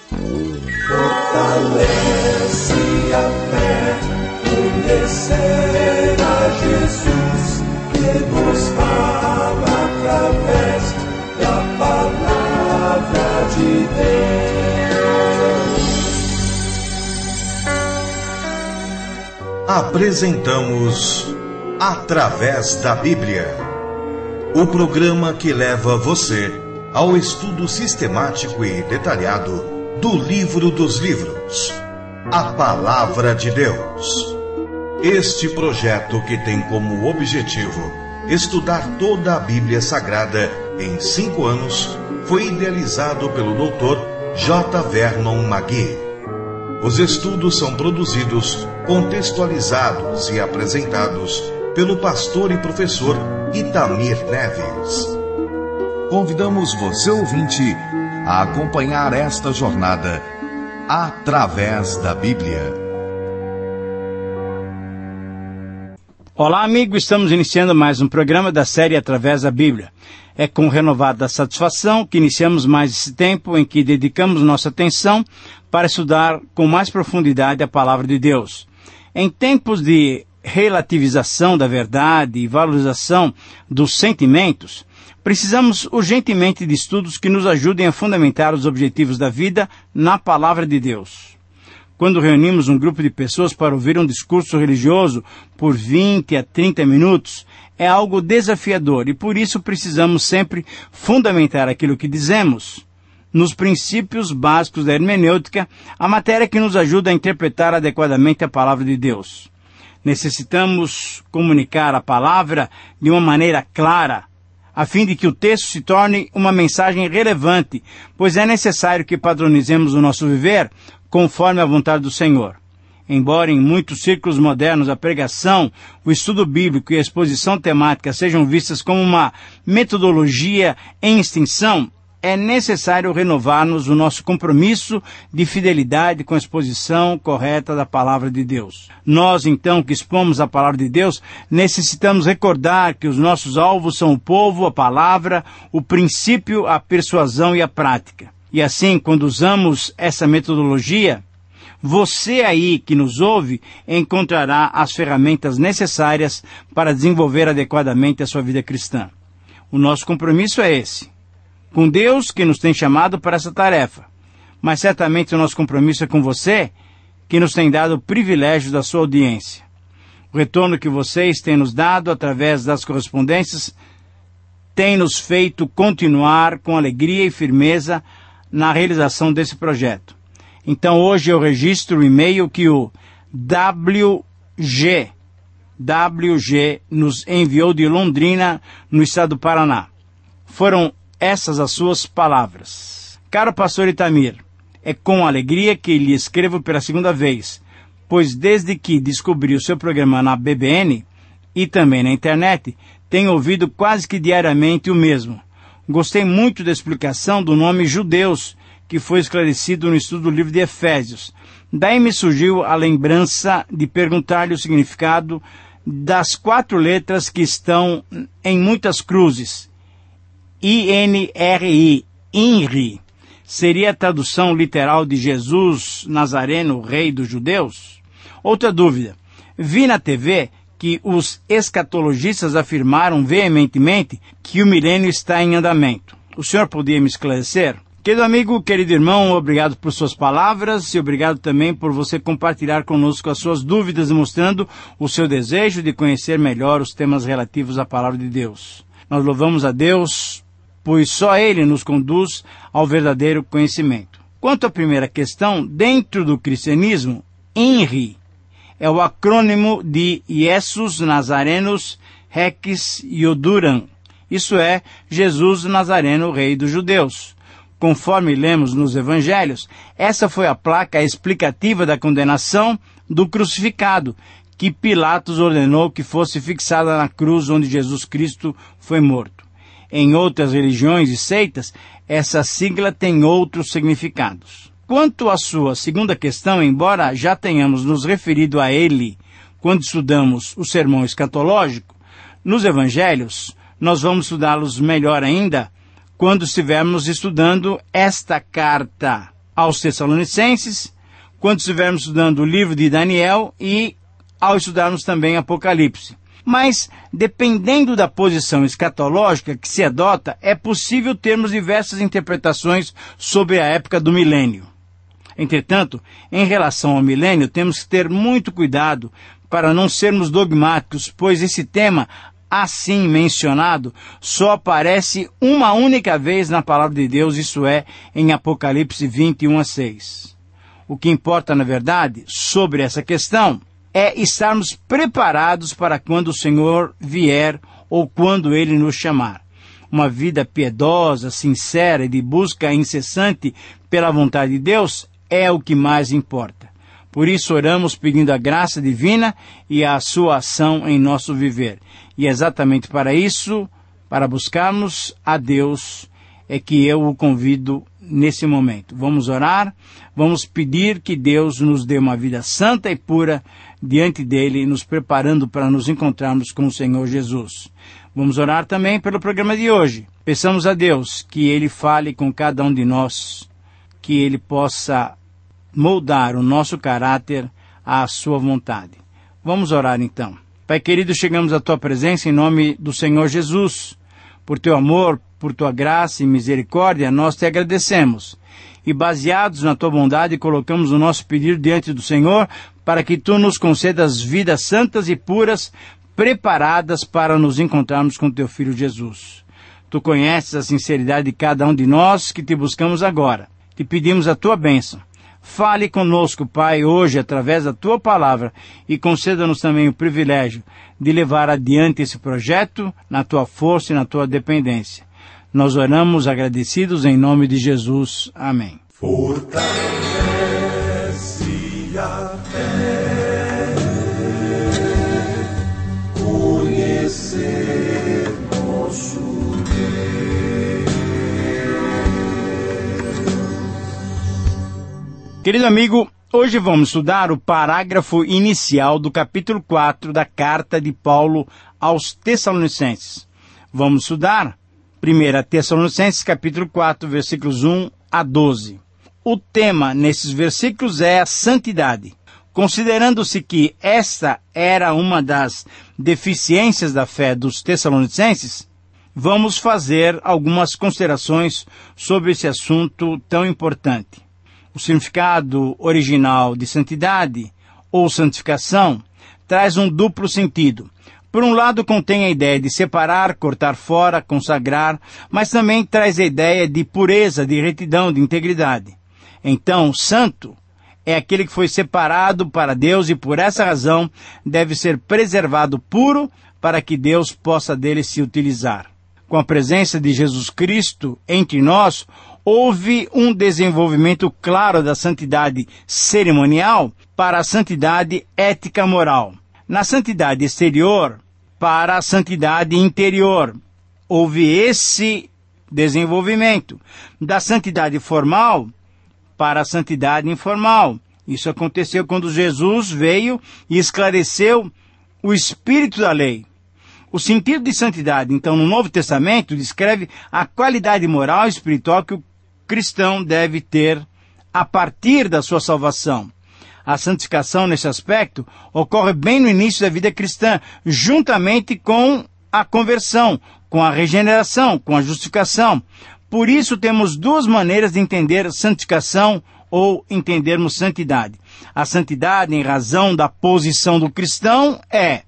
Fortalece a fé, conhecer a Jesus, que nos fala através da palavra de Deus. Apresentamos Através da Bíblia, o programa que leva você ao estudo sistemático e detalhado do livro dos livros, a Palavra de Deus. Este projeto, que tem como objetivo estudar toda a Bíblia Sagrada em 5 anos, foi idealizado pelo Dr. J. Vernon McGee. Os estudos são produzidos, contextualizados e apresentados pelo pastor e professor Itamir Neves. Convidamos você, ouvinte, a acompanhar esta jornada através da Bíblia. Olá, amigo, estamos iniciando mais um programa da série Através da Bíblia. É com renovada satisfação que iniciamos mais esse tempo em que dedicamos nossa atenção para estudar com mais profundidade a Palavra de Deus. Em tempos de relativização da verdade e valorização dos sentimentos, precisamos urgentemente de estudos que nos ajudem a fundamentar os objetivos da vida na Palavra de Deus. Quando reunimos um grupo de pessoas para ouvir um discurso religioso por 20 a 30 minutos, é algo desafiador e por isso precisamos sempre fundamentar aquilo que dizemos nos princípios básicos da hermenêutica, a matéria que nos ajuda a interpretar adequadamente a Palavra de Deus. Necessitamos comunicar a Palavra de uma maneira clara, a fim de que o texto se torne uma mensagem relevante, pois é necessário que padronizemos o nosso viver conforme a vontade do Senhor. Embora em muitos círculos modernos a pregação, o estudo bíblico e a exposição temática sejam vistas como uma metodologia em extinção, é necessário renovarmos o nosso compromisso de fidelidade com a exposição correta da Palavra de Deus. Nós, então, que expomos a Palavra de Deus, necessitamos recordar que os nossos alvos são o povo, a Palavra, o princípio, a persuasão e a prática. E assim, quando usamos essa metodologia, você aí que nos ouve encontrará as ferramentas necessárias para desenvolver adequadamente a sua vida cristã. O nosso compromisso é esse, com Deus que nos tem chamado para essa tarefa. Mas certamente o nosso compromisso é com você, que nos tem dado o privilégio da sua audiência. O retorno que vocês têm nos dado através das correspondências tem nos feito continuar com alegria e firmeza na realização desse projeto. Então hoje eu registro o e-mail que o WG nos enviou de Londrina, no estado do Paraná. Foram essas as suas palavras. Caro pastor Itamir, é com alegria que lhe escrevo pela segunda vez, pois desde que descobri o seu programa na BBN e também na internet, tenho ouvido quase que diariamente o mesmo. Gostei muito da explicação do nome judeus, que foi esclarecido no estudo do livro de Efésios. Daí me surgiu a lembrança de perguntar-lhe o significado das 4 letras que estão em muitas cruzes. INRI, INRI, seria a tradução literal de Jesus Nazareno, Rei dos Judeus? Outra dúvida. Vi na TV que os escatologistas afirmaram veementemente que o milênio está em andamento. O senhor poderia me esclarecer? Querido amigo, querido irmão, obrigado por suas palavras e obrigado também por você compartilhar conosco as suas dúvidas, mostrando o seu desejo de conhecer melhor os temas relativos à Palavra de Deus. Nós louvamos a Deus, pois só Ele nos conduz ao verdadeiro conhecimento. Quanto à primeira questão, dentro do cristianismo, INRI é o acrônimo de Jesus Nazarenus Rex Ioduran, isso é, Jesus Nazareno, Rei dos Judeus. Conforme lemos nos Evangelhos, essa foi a placa explicativa da condenação do crucificado, que Pilatos ordenou que fosse fixada na cruz onde Jesus Cristo foi morto. Em outras religiões e seitas, essa sigla tem outros significados. Quanto à sua segunda questão, embora já tenhamos nos referido a ele quando estudamos o sermão escatológico, nos Evangelhos, nós vamos estudá-los melhor ainda quando estivermos estudando esta carta aos Tessalonicenses, quando estivermos estudando o livro de Daniel e ao estudarmos também Apocalipse. Mas, dependendo da posição escatológica que se adota, é possível termos diversas interpretações sobre a época do milênio. Entretanto, em relação ao milênio, temos que ter muito cuidado para não sermos dogmáticos, pois esse tema, assim mencionado, só aparece uma única vez na Palavra de Deus, isso é, em Apocalipse 21:6. O que importa, na verdade, sobre essa questão é estarmos preparados para quando o Senhor vier ou quando Ele nos chamar. Uma vida piedosa, sincera e de busca incessante pela vontade de Deus é o que mais importa. Por isso oramos pedindo a graça divina e a sua ação em nosso viver. E exatamente para isso, para buscarmos a Deus, é que eu o convido nesse momento. Vamos orar, vamos pedir que Deus nos dê uma vida santa e pura diante dele, nos preparando para nos encontrarmos com o Senhor Jesus. Vamos orar também pelo programa de hoje. Peçamos a Deus que Ele fale com cada um de nós, que Ele possa moldar o nosso caráter à sua vontade. Vamos orar então. Pai querido, chegamos à Tua presença em nome do Senhor Jesus. Por Teu amor, por Tua graça e misericórdia, nós Te agradecemos. E baseados na Tua bondade, colocamos o nosso pedido diante do Senhor para que Tu nos concedas vidas santas e puras, preparadas para nos encontrarmos com Teu Filho Jesus. Tu conheces a sinceridade de cada um de nós que Te buscamos agora. Te pedimos a Tua bênção. Fale conosco, Pai, hoje, através da Tua palavra, e conceda-nos também o privilégio de levar adiante esse projeto na Tua força e na Tua dependência. Nós oramos agradecidos em nome de Jesus. Amém. Fortalece a fé, conhecer nosso Deus. Querido amigo, hoje vamos estudar o parágrafo inicial do capítulo 4 da carta de Paulo aos Tessalonicenses. Vamos estudar 1 Tessalonicenses, capítulo 4, versículos 1 a 12. O tema nesses versículos é a santidade. Considerando-se que esta era uma das deficiências da fé dos Tessalonicenses, vamos fazer algumas considerações sobre esse assunto tão importante. O significado original de santidade, ou santificação, traz um duplo sentido. Por um lado, contém a ideia de separar, cortar fora, consagrar, mas também traz a ideia de pureza, de retidão, de integridade. Então, santo é aquele que foi separado para Deus e, por essa razão, deve ser preservado puro para que Deus possa dele se utilizar. Com a presença de Jesus Cristo entre nós, houve um desenvolvimento claro da santidade cerimonial para a santidade ética-moral. Na santidade exterior para a santidade interior. Houve esse desenvolvimento. Da santidade formal para a santidade informal. Isso aconteceu quando Jesus veio e esclareceu o espírito da lei. O sentido de santidade, então, no Novo Testamento, descreve a qualidade moral e espiritual que o cristão deve ter a partir da sua salvação. A santificação, nesse aspecto, ocorre bem no início da vida cristã, juntamente com a conversão, com a regeneração, com a justificação. Por isso, temos duas maneiras de entender santificação ou entendermos santidade. A santidade, em razão da posição do cristão, é: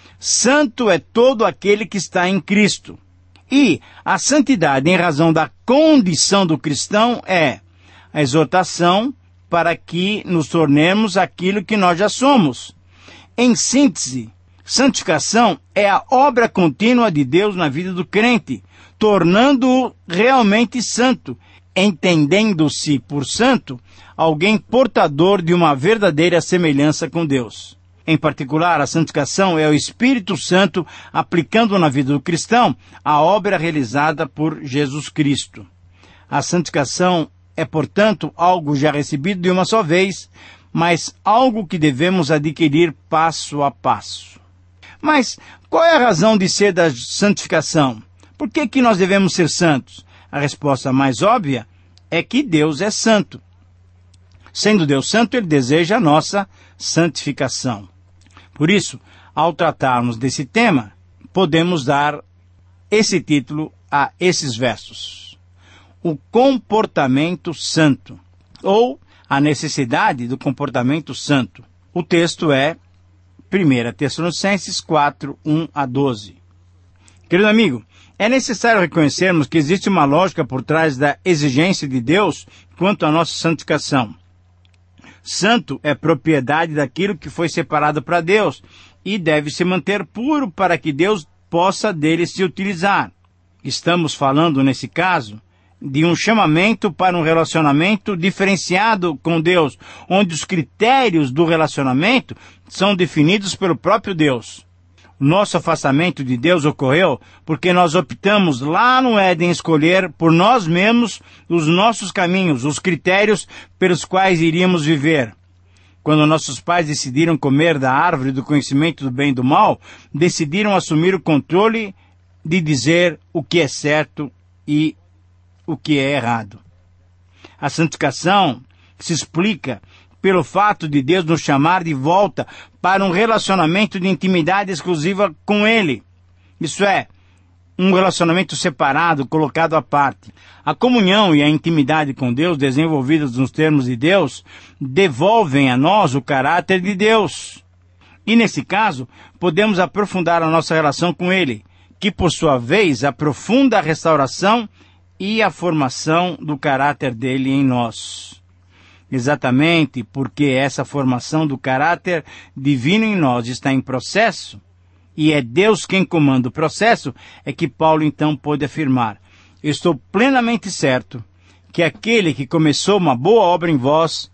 santo é todo aquele que está em Cristo. E a santidade, em razão da condição do cristão, é a exortação para que nos tornemos aquilo que nós já somos. Em síntese, santificação é a obra contínua de Deus na vida do crente, tornando-o realmente santo, entendendo-se por santo alguém portador de uma verdadeira semelhança com Deus. Em particular, a santificação é o Espírito Santo aplicando na vida do cristão a obra realizada por Jesus Cristo. A santificação é, portanto, algo já recebido de uma só vez, mas algo que devemos adquirir passo a passo. Mas qual é a razão de ser da santificação? Por que nós devemos ser santos? A resposta mais óbvia é que Deus é santo. Sendo Deus santo, Ele deseja a nossa santificação. Por isso, ao tratarmos desse tema, podemos dar esse título a esses versos: o comportamento santo, ou a necessidade do comportamento santo. O texto é 1 Tessalonicenses 4, 1 a 12. Querido amigo, é necessário reconhecermos que existe uma lógica por trás da exigência de Deus quanto à nossa santificação. Santo é propriedade daquilo que foi separado para Deus e deve se manter puro para que Deus possa dele se utilizar. Estamos falando, nesse caso, de um chamamento para um relacionamento diferenciado com Deus, onde os critérios do relacionamento são definidos pelo próprio Deus. O nosso afastamento de Deus ocorreu porque nós optamos lá no Éden escolher por nós mesmos os nossos caminhos, os critérios pelos quais iríamos viver. Quando nossos pais decidiram comer da árvore do conhecimento do bem e do mal, decidiram assumir o controle de dizer o que é certo e o que é errado. A santificação se explica pelo fato de Deus nos chamar de volta para um relacionamento de intimidade exclusiva com Ele. Isso é, um relacionamento separado, colocado à parte. A comunhão e a intimidade com Deus, desenvolvidas nos termos de Deus, devolvem a nós o caráter de Deus. E nesse caso, podemos aprofundar a nossa relação com Ele, que por sua vez aprofunda a restauração e a formação do caráter dele em nós. Exatamente porque essa formação do caráter divino em nós está em processo, e é Deus quem comanda o processo, é que Paulo então pôde afirmar: estou plenamente certo que aquele que começou uma boa obra em vós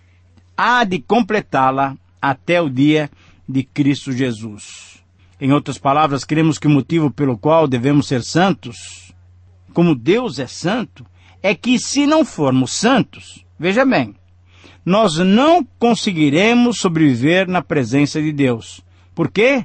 há de completá-la até o dia de Cristo Jesus. Em outras palavras, cremos que o motivo pelo qual devemos ser santos, como Deus é santo, é que se não formos santos, veja bem, nós não conseguiremos sobreviver na presença de Deus. Por quê?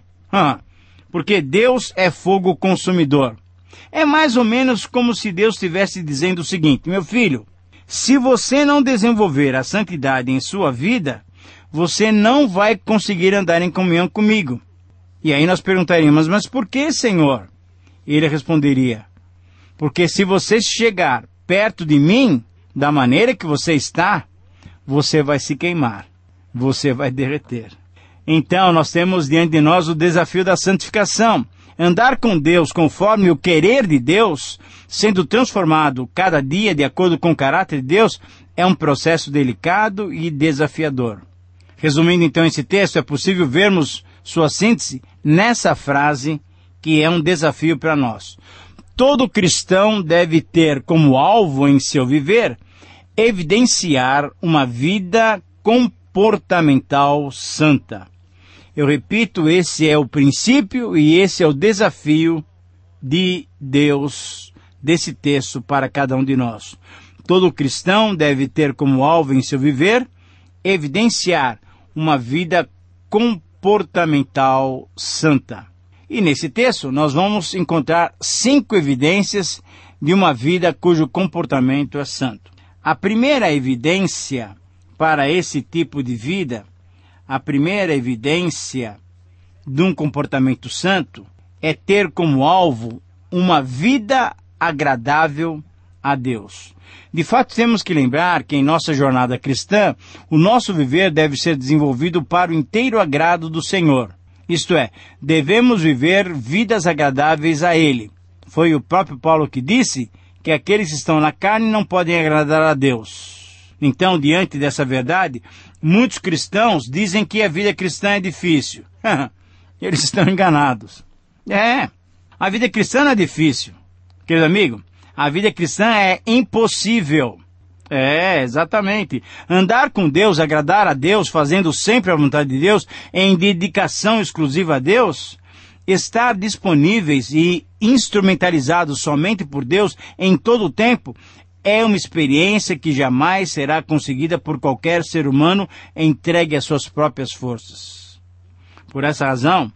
Porque Deus é fogo consumidor. É mais ou menos como se Deus estivesse dizendo o seguinte: meu filho, se você não desenvolver a santidade em sua vida, você não vai conseguir andar em comunhão comigo. E aí nós perguntaríamos: mas por que, Senhor? Ele responderia: porque se você chegar perto de mim, da maneira que você está, você vai se queimar, você vai derreter. Então, nós temos diante de nós o desafio da santificação. Andar com Deus conforme o querer de Deus, sendo transformado cada dia de acordo com o caráter de Deus, é um processo delicado e desafiador. Resumindo então esse texto, é possível vermos sua síntese nessa frase que é um desafio para nós. Todo cristão deve ter como alvo em seu viver evidenciar uma vida comportamental santa. Eu repito, esse é o princípio e esse é o desafio de Deus desse texto para cada um de nós. Todo cristão deve ter como alvo em seu viver evidenciar uma vida comportamental santa. E nesse texto nós vamos encontrar 5 evidências de uma vida cujo comportamento é santo. A primeira evidência para esse tipo de vida, a primeira evidência de um comportamento santo é ter como alvo uma vida agradável a Deus. De fato, temos que lembrar que em nossa jornada cristã, o nosso viver deve ser desenvolvido para o inteiro agrado do Senhor. Isto é, devemos viver vidas agradáveis a Ele. Foi o próprio Paulo que disse que aqueles que estão na carne não podem agradar a Deus. Então, diante dessa verdade, muitos cristãos dizem que a vida cristã é difícil. Eles estão enganados. A vida cristã não é difícil. Querido amigo, a vida cristã é impossível. Exatamente. Andar com Deus, agradar a Deus, fazendo sempre a vontade de Deus, em dedicação exclusiva a Deus, estar disponíveis e instrumentalizados somente por Deus em todo o tempo, é uma experiência que jamais será conseguida por qualquer ser humano entregue às suas próprias forças. Por essa razão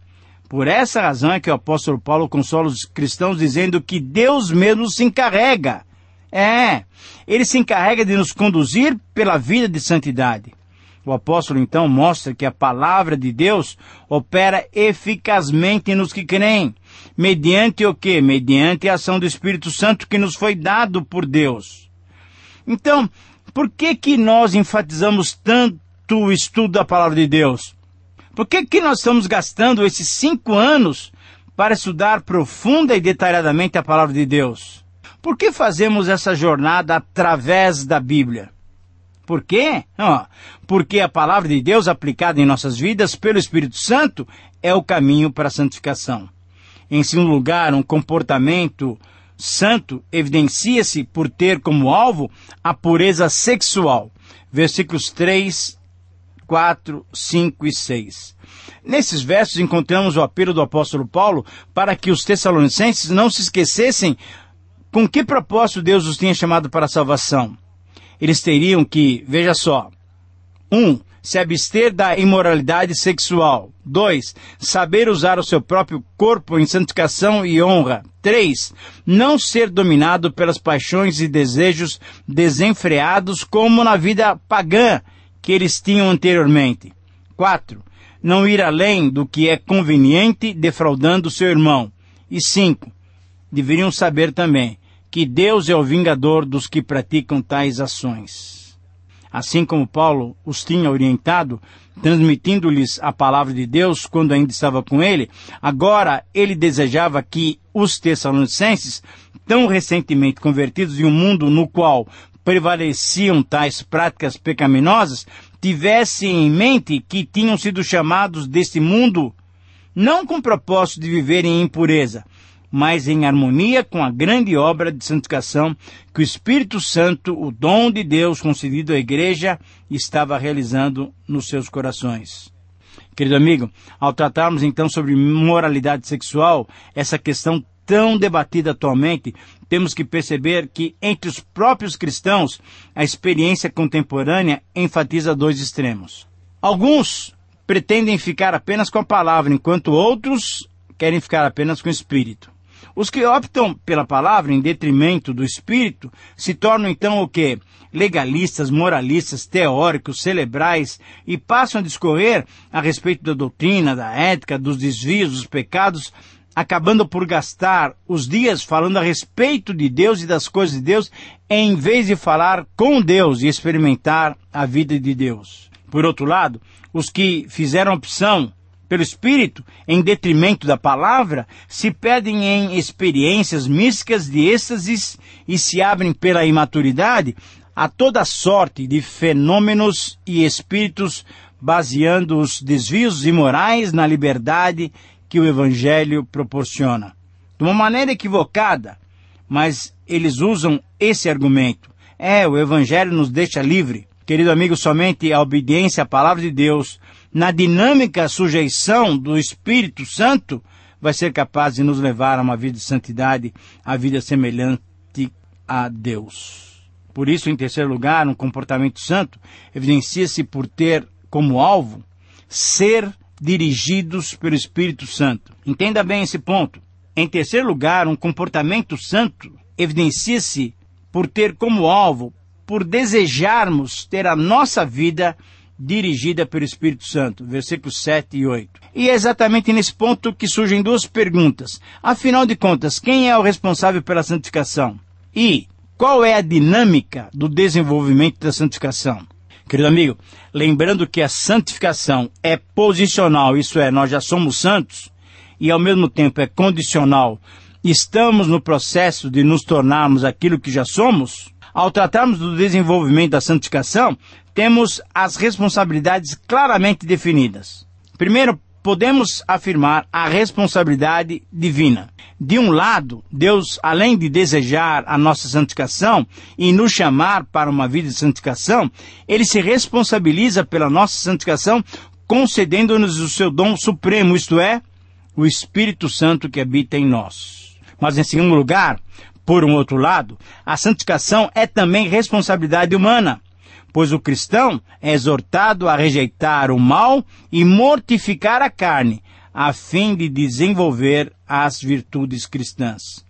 é que o apóstolo Paulo consola os cristãos dizendo que Deus mesmo se encarrega. Ele se encarrega de nos conduzir pela vida de santidade. O apóstolo, então, mostra que a palavra de Deus opera eficazmente nos que creem. Mediante o quê? Mediante a ação do Espírito Santo que nos foi dado por Deus. Então, por que nós enfatizamos tanto o estudo da palavra de Deus? Por que nós estamos gastando esses 5 anos para estudar profunda e detalhadamente a palavra de Deus? Por que fazemos essa jornada através da Bíblia? Por quê? Porque a palavra de Deus aplicada em nossas vidas pelo Espírito Santo é o caminho para a santificação. Em segundo lugar, um comportamento santo evidencia-se por ter como alvo a pureza sexual. Versículos 3, 4, 5 e 6. Nesses versos encontramos o apelo do apóstolo Paulo para que os tessalonicenses não se esquecessem com que propósito Deus os tinha chamado para a salvação. Eles teriam que, veja só, 1. Se abster da imoralidade sexual. 2. Saber usar o seu próprio corpo em santificação e honra. 3. Não ser dominado pelas paixões e desejos desenfreados como na vida pagã que eles tinham anteriormente. 4. Não ir além do que é conveniente, defraudando seu irmão. E 5. Deveriam saber também que Deus é o vingador dos que praticam tais ações. Assim como Paulo os tinha orientado, transmitindo-lhes a palavra de Deus quando ainda estava com ele, agora ele desejava que os tessalonicenses, tão recentemente convertidos em um mundo no qual prevaleciam tais práticas pecaminosas, tivessem em mente que tinham sido chamados deste mundo não com o propósito de viver em impureza, mas em harmonia com a grande obra de santificação que o Espírito Santo, o dom de Deus concedido à igreja, estava realizando nos seus corações. Querido amigo, ao tratarmos então sobre moralidade sexual, essa questão tão debatida atualmente, temos que perceber que entre os próprios cristãos, a experiência contemporânea enfatiza 2 extremos. Alguns pretendem ficar apenas com a palavra, enquanto outros querem ficar apenas com o Espírito. Os que optam pela palavra em detrimento do Espírito se tornam então o quê? Legalistas, moralistas, teóricos, cerebrais e passam a discorrer a respeito da doutrina, da ética, dos desvios, dos pecados, acabando por gastar os dias falando a respeito de Deus e das coisas de Deus, em vez de falar com Deus e experimentar a vida de Deus. Por outro lado, os que fizeram opção pelo Espírito, em detrimento da palavra, se perdem em experiências místicas de êxtases e se abrem pela imaturidade a toda sorte de fenômenos e espíritos, baseando os desvios imorais na liberdade que o Evangelho proporciona. De uma maneira equivocada, mas eles usam esse argumento. O Evangelho nos deixa livre. Querido amigo, somente a obediência à palavra de Deus, na dinâmica sujeição do Espírito Santo, vai ser capaz de nos levar a uma vida de santidade, a vida semelhante a Deus. Por isso, em terceiro lugar, um comportamento santo evidencia-se por ter como alvo ser dirigidos pelo Espírito Santo. Entenda bem esse ponto. Em terceiro lugar, um comportamento santo evidencia-se por ter como alvo, por desejarmos ter a nossa vida dirigida pelo Espírito Santo, versículos 7 e 8. E é exatamente nesse ponto que surgem 2 perguntas. Afinal de contas, quem é o responsável pela santificação? E qual é a dinâmica do desenvolvimento da santificação? Querido amigo, lembrando que a santificação é posicional, isso é, nós já somos santos, e ao mesmo tempo é condicional, estamos no processo de nos tornarmos aquilo que já somos. Ao tratarmos do desenvolvimento da santificação, temos as responsabilidades claramente definidas. Primeiro, podemos afirmar a responsabilidade divina. De um lado, Deus, além de desejar a nossa santificação e nos chamar para uma vida de santificação, Ele se responsabiliza pela nossa santificação, concedendo-nos o seu dom supremo, isto é, o Espírito Santo que habita em nós. Mas, em segundo lugar, por um outro lado, a santificação é também responsabilidade humana, pois o cristão é exortado a rejeitar o mal e mortificar a carne, a fim de desenvolver as virtudes cristãs.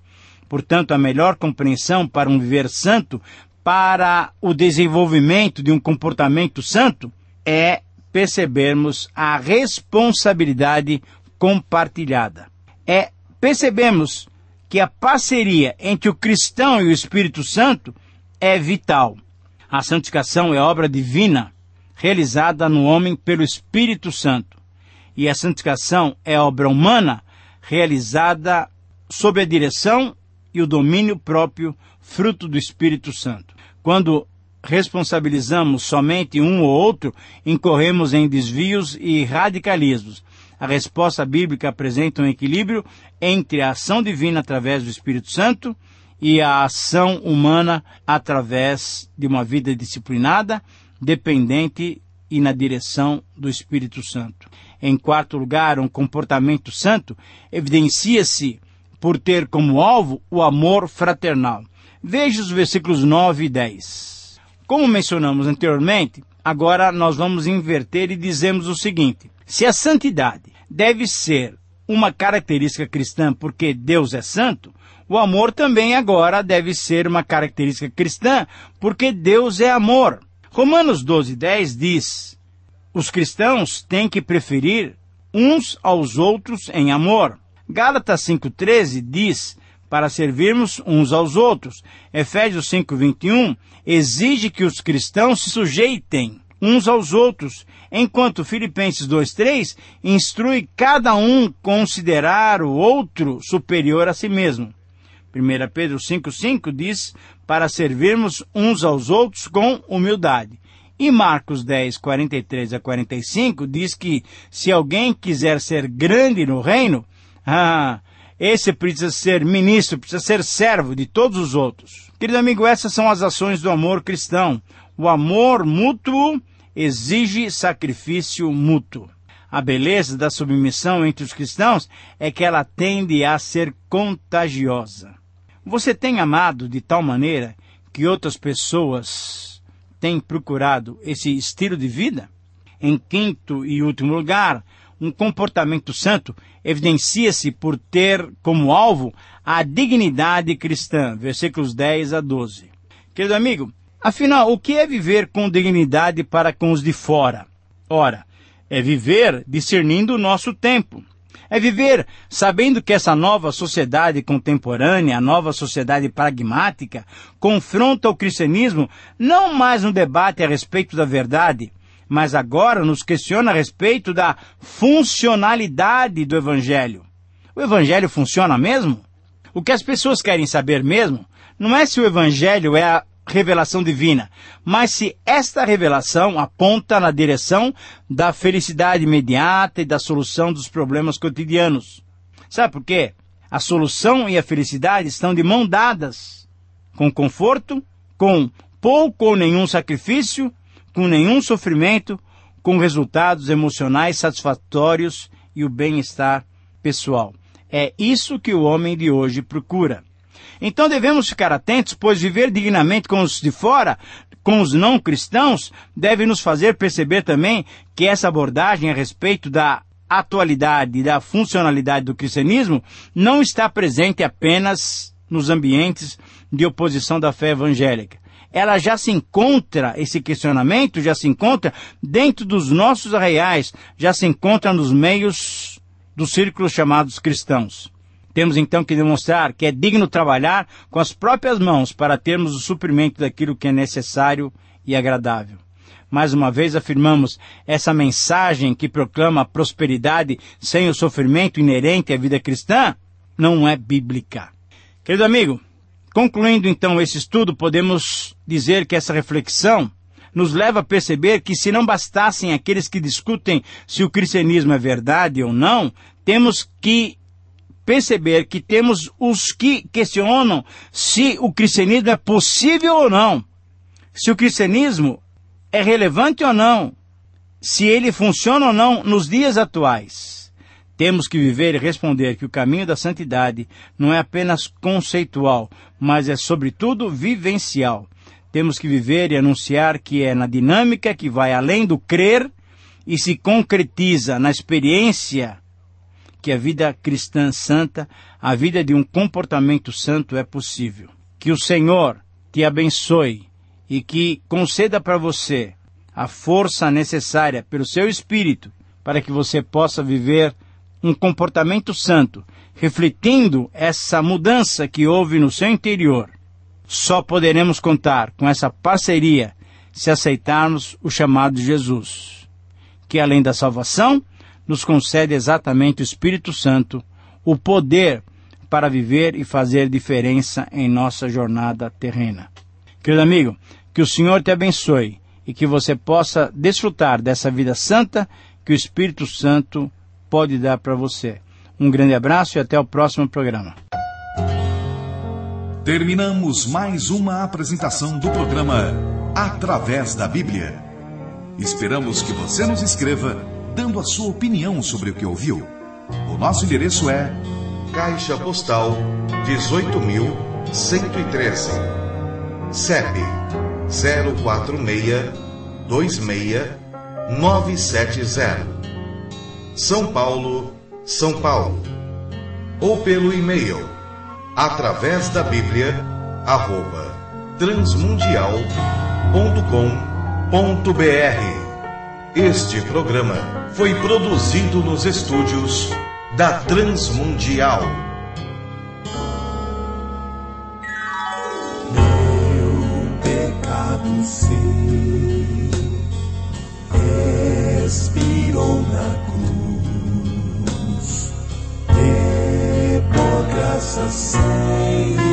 Portanto, a melhor compreensão para um viver santo, para o desenvolvimento de um comportamento santo, é percebermos a responsabilidade compartilhada. É percebemos que a parceria entre o cristão e o Espírito Santo é vital. A santificação é obra divina, realizada no homem pelo Espírito Santo. E a santificação é obra humana, realizada sob a direção e o domínio próprio, fruto do Espírito Santo. Quando responsabilizamos somente um ou outro, incorremos em desvios e radicalismos. A resposta bíblica apresenta um equilíbrio entre a ação divina através do Espírito Santo e a ação humana através de uma vida disciplinada, dependente e na direção do Espírito Santo. Em quarto lugar, um comportamento santo evidencia-se por ter como alvo o amor fraternal. Veja os versículos 9 e 10. Como mencionamos anteriormente, agora nós vamos inverter e dizemos o seguinte: se a santidade deve ser uma característica cristã porque Deus é santo, o amor também agora deve ser uma característica cristã porque Deus é amor. Romanos 12:10 diz: os cristãos têm que preferir uns aos outros em amor. Gálatas 5:13 diz: para servirmos uns aos outros. Efésios 5:21 exige que os cristãos se sujeitem uns aos outros, enquanto Filipenses 2:3 instrui cada um considerar o outro superior a si mesmo. 1 Pedro 5:5 diz para servirmos uns aos outros com humildade. E Marcos 10:43 a 45 diz que se alguém quiser ser grande no reino, esse precisa ser ministro, precisa ser servo de todos os outros. Querido amigo, essas são as ações do amor cristão. O amor mútuo exige sacrifício mútuo. A beleza da submissão entre os cristãos é que ela tende a ser contagiosa. Você tem amado de tal maneira que outras pessoas têm procurado esse estilo de vida? Em quinto e último lugar, um comportamento santo evidencia-se por ter como alvo a dignidade cristã. Versículos 10 a 12. Querido amigo, afinal, o que é viver com dignidade para com os de fora? Ora, é viver discernindo o nosso tempo. É viver sabendo que essa nova sociedade contemporânea, a nova sociedade pragmática, confronta o cristianismo não mais no debate a respeito da verdade, mas agora nos questiona a respeito da funcionalidade do Evangelho. O Evangelho funciona mesmo? O que as pessoas querem saber mesmo não é se o Evangelho é a revelação divina, mas se esta revelação aponta na direção da felicidade imediata e da solução dos problemas cotidianos. Sabe por quê? A solução e a felicidade estão de mão dadas, com conforto, com pouco ou nenhum sacrifício, com nenhum sofrimento, com resultados emocionais satisfatórios e o bem-estar pessoal. É isso que o homem de hoje procura. Então devemos ficar atentos, pois viver dignamente com os de fora, com os não cristãos, deve nos fazer perceber também que essa abordagem a respeito da atualidade e da funcionalidade do cristianismo não está presente apenas nos ambientes de oposição da fé evangélica. Ela já se encontra, esse questionamento já se encontra dentro dos nossos arraiais, já se encontra nos meios dos círculos chamados cristãos. Temos então que demonstrar que é digno trabalhar com as próprias mãos para termos o suprimento daquilo que é necessário e agradável. Mais uma vez afirmamos, essa mensagem que proclama a prosperidade sem o sofrimento inerente à vida cristã não é bíblica. Querido amigo, concluindo então esse estudo, podemos dizer que essa reflexão nos leva a perceber que se não bastassem aqueles que discutem se o cristianismo é verdade ou não, temos que perceber que temos os que questionam se o cristianismo é possível ou não, se o cristianismo é relevante ou não, se ele funciona ou não nos dias atuais. Temos que viver e responder que o caminho da santidade não é apenas conceitual, mas é sobretudo vivencial. Temos que viver e anunciar que é na dinâmica que vai além do crer e se concretiza na experiência que a vida cristã santa, a vida de um comportamento santo é possível. Que o Senhor te abençoe e que conceda para você a força necessária pelo seu Espírito para que você possa viver um comportamento santo, refletindo essa mudança que houve no seu interior. Só poderemos contar com essa parceria se aceitarmos o chamado de Jesus, que além da salvação, nos concede exatamente o Espírito Santo, o poder para viver e fazer diferença em nossa jornada terrena. Querido amigo, que o Senhor te abençoe e que você possa desfrutar dessa vida santa que o Espírito Santo pode dar para você. Um grande abraço e até o próximo programa. Terminamos mais uma apresentação do programa Através da Bíblia. Esperamos que você nos escreva dando a sua opinião sobre o que ouviu. O nosso endereço é Caixa Postal 18.113, CEP 04626-970, São Paulo, São Paulo. Ou pelo e-mail através da Bíblia @transmundial.com.br. Este programa foi produzido nos estúdios da Transmundial. Meu pecado sim expirou na cruz, e por graça sem